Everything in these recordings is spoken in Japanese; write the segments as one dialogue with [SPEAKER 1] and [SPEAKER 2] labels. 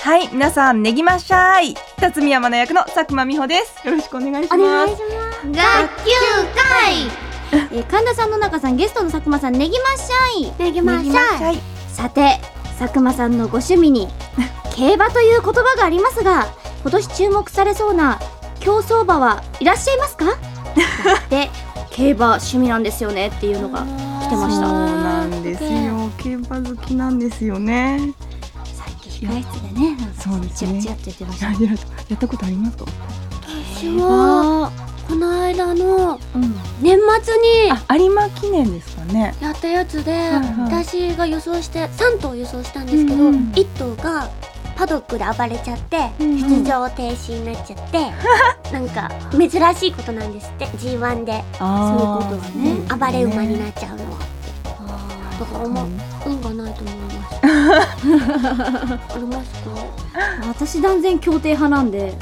[SPEAKER 1] はい、皆さんねぎまっしゃい。辰巳山の役の佐久間美穂です。よろしくお願いします。
[SPEAKER 2] お願いします。学級会神田さん、野中さん、ゲストの佐久間さん、ねぎまっしゃい。ねぎまっしゃい。さて、佐久間さんのご趣味に競馬という言葉がありますが、今年注目されそうな競走馬はいらっしゃいますか？で、競馬趣味なんですよねっていうのが来てました。
[SPEAKER 1] そうなんですよ、競馬好きなんですよね。
[SPEAKER 2] さっき控室でね、
[SPEAKER 1] そうですね、
[SPEAKER 2] チラチラって言ってました。
[SPEAKER 1] やったことありますか？
[SPEAKER 3] 私はこの間の年末に
[SPEAKER 1] 有馬記念ですかね、
[SPEAKER 3] やったやつで、
[SPEAKER 1] はいはい、
[SPEAKER 3] 私が予想して3頭予想したんですけど、1頭がパドックで暴れちゃって、出場停止になっちゃって、なんか珍しいことなんですって、 G1 で
[SPEAKER 2] そういうことはね、
[SPEAKER 3] 暴れ馬になっちゃうのは。だから運がないと思います。ありますか？
[SPEAKER 2] 私断然競艇派なんで、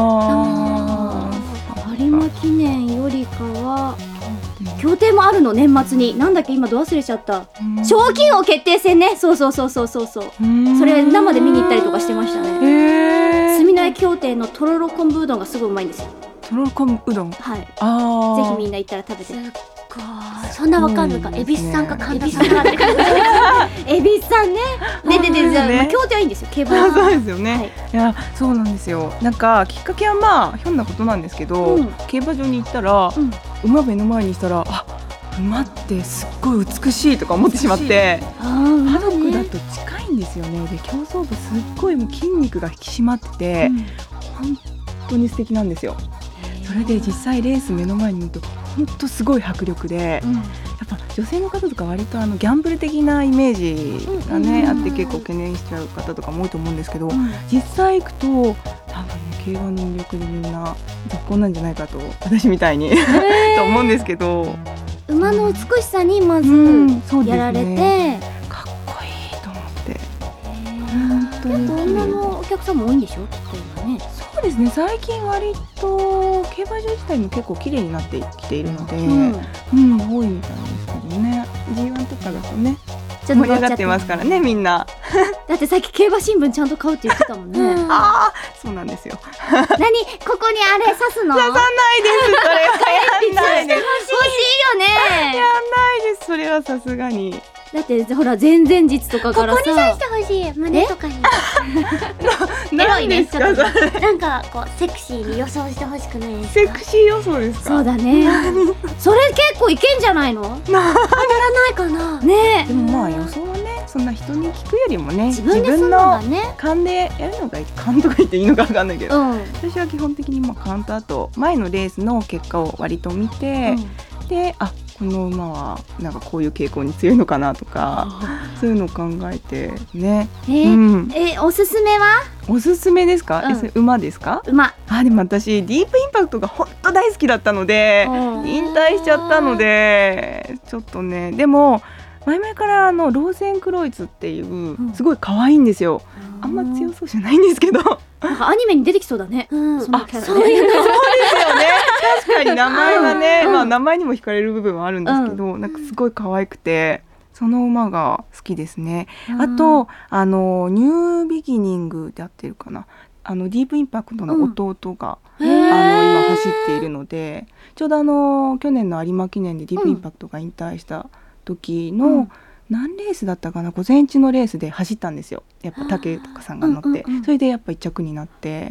[SPEAKER 2] 有馬記念よりかは競艇もあるの、年末に。なんだっけ、今ど忘れちゃった。賞金王決定戦ね。そう。それ生で見に行ったりとかしてましたね。住之江競艇のとろろ昆布うどんがすごいうまいんですよ。
[SPEAKER 1] とろろ昆布うどん、
[SPEAKER 2] はい、ぜひみんな行ったら食べて。
[SPEAKER 3] そんなわかんのか、恵比寿さんか神田さんかって感じ。
[SPEAKER 2] 恵比寿さんね。で競艇はいいんですよ、競馬は。
[SPEAKER 1] そうですよね、いや、そうなんですよ。なんかきっかけはまあひょんなことなんですけど、競馬場に行ったら、馬目の前にしたら、馬ってすっごい美しいとか思ってしまって、パドックだと近いんですよね。で、競走馬すっごいもう筋肉が引き締まってて、本当に素敵なんですよ。それで実際レース目の前に見ると本当すごい迫力で、やっぱ女性の方とか割とギャンブル的なイメージがね、あって結構懸念しちゃう方とかも多いと思うんですけど、実際行くと多分ね、競馬の魅力でみんな絶好なんじゃないかと、私みたいにと思うんですけど、
[SPEAKER 2] 馬の美しさにまずやられて、
[SPEAKER 1] かっこいいと思って。
[SPEAKER 2] 本当に女のお客さんも多いんでしょ、きっと今ね。
[SPEAKER 1] そうですね、最近割と競馬場自体も結構綺麗になってきているので、多いみたいですけどね。 G1 とかだとね盛り上がってますからね、みんな。
[SPEAKER 2] だってさっき競馬新聞ちゃんと買うって言ってたもんね。
[SPEAKER 1] そうなんですよ。
[SPEAKER 2] 何、ここにあれ刺すの？
[SPEAKER 1] 刺さないです。それはやんないです。
[SPEAKER 2] 欲しいよね。
[SPEAKER 1] やんないです。それはさすがに。
[SPEAKER 2] だってほら、前々日とかからさ、
[SPEAKER 3] ここに刺してほしい、胸とかに。
[SPEAKER 2] エロいね、ちょっと
[SPEAKER 3] なんかこうセクシーに予想してほしくないですか？
[SPEAKER 1] セクシー予想ですか？
[SPEAKER 2] そうだね。それ結構いけんじゃないの？
[SPEAKER 3] 当たらないかな。
[SPEAKER 2] ね。
[SPEAKER 1] でもまあ予想はね、そんな人に聞くよりもね、
[SPEAKER 2] 自分の
[SPEAKER 1] 勘でやるのがいい。勘とか言っていいのか分かんないけど、私は基本的に勘と、あと前のレースの結果を割と見て、で、この馬はなんかこういう傾向に強いのかなとか、そういうのを考えてね。
[SPEAKER 2] おすすめは？
[SPEAKER 1] おすすめですか？馬ですか？
[SPEAKER 2] 馬。
[SPEAKER 1] でも私ディープインパクトが本当大好きだったので、引退しちゃったのでちょっとね。でも前々からローゼンクロイツっていうすごい可愛いんですよ。あんま強そうじゃないんですけど、
[SPEAKER 2] なんかアニメに出てきそうだね。そういうの。
[SPEAKER 1] そうですよね。確かに名前はね、名前にも惹かれる部分はあるんですけど、なんかすごい可愛くて、その馬が好きですね。あとニュービギニングで合ってるかな、ディープインパクトの弟が、今走っているので、ちょうど去年の有馬記念でディープインパクトが引退した時の、何レースだったかな、午前中のレースで走ったんですよ。やっぱ竹とかさんが乗って、それでやっぱ1着になって。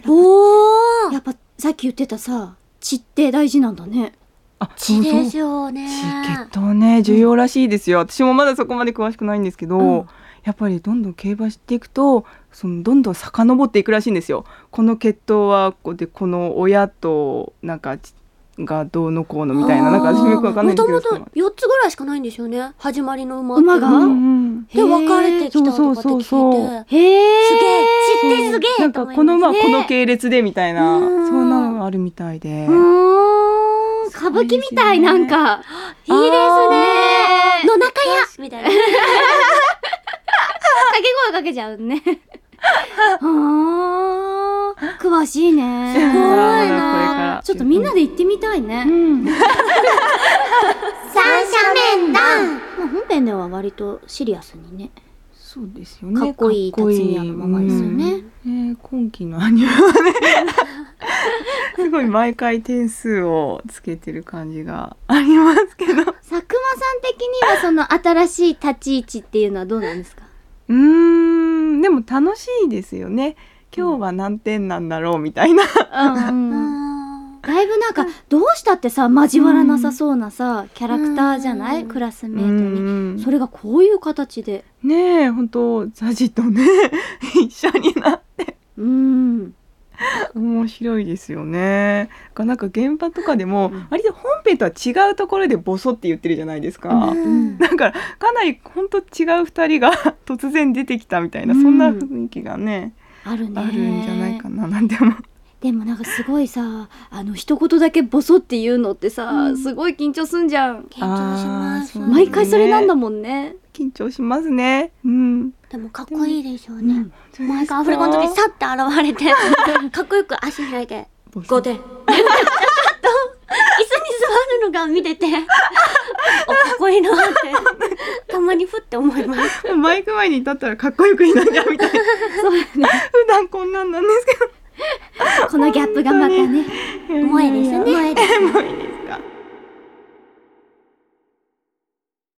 [SPEAKER 2] やっぱさっき言ってたさ、血って大事なんだね。
[SPEAKER 3] 血でしょうね。
[SPEAKER 1] 血統ね、重要らしいですよ。私もまだそこまで詳しくないんですけど、やっぱりどんどん競馬していくと、どんどん遡っていくらしいんですよ。この血統はこの親となんかがどうのこうのみたいな、なんか私もよくわかんないんですけど、
[SPEAKER 3] もともと4つぐらいしかないんですよね、始まりの馬が。で分かれてきたとかって聞いて、すげえ、知ってすげえ、
[SPEAKER 1] なんかこの馬はこの系列でみたいな、そんなのがあるみたいで。
[SPEAKER 2] 歌舞伎みたい、なんか
[SPEAKER 3] いいですね。野中屋みたいな掛
[SPEAKER 2] け声かけちゃうね。詳しいね。
[SPEAKER 3] すごいな。
[SPEAKER 2] ちょっとみんなで行ってみたいね。
[SPEAKER 3] 三者面談。
[SPEAKER 2] 本編では割とシリアスにね。
[SPEAKER 1] そうですよね。
[SPEAKER 2] かっこいい立ち宮のままですよね。
[SPEAKER 1] 今期のアニメはねすごい毎回点数をつけてる感じがありますけど、
[SPEAKER 2] 佐久間さん的にはその新しい立ち位置っていうのはどうなんですか？
[SPEAKER 1] でも楽しいですよね。今日は何点なんだろうみたいな、
[SPEAKER 2] だいぶなんかどうしたってさ交わらなさそうなさキャラクターじゃない、クラスメートに、それがこういう形で
[SPEAKER 1] ねえ、本当ザジとね一緒になって面白いですよね。なんか現場とかでも割と本編とは違うところでボソって言ってるじゃないですか。だからかなり本当違う2人が突然出てきたみたいな、そんな雰囲気がね、
[SPEAKER 2] あるんじ
[SPEAKER 1] ゃないかななんて思う。
[SPEAKER 2] でもなんかすごいさ、一言だけボソって言うのってさ、すごい緊張すんじゃん。
[SPEAKER 3] 緊張します。
[SPEAKER 2] 毎回それなんだもんね。
[SPEAKER 1] 緊張しますね。
[SPEAKER 3] でもかっこいいでしょうね。毎回アフレコの時さって現れてかっこよく足開いて5点椅子に座るのが見ててかっこいいなってたまにふって思います。
[SPEAKER 1] マイク前に立ったらかっこよくいなきゃみたいなそうね、普段こんなんなんですけど
[SPEAKER 2] このギャップがまたね
[SPEAKER 3] 萌えですね。
[SPEAKER 1] 萌えですね。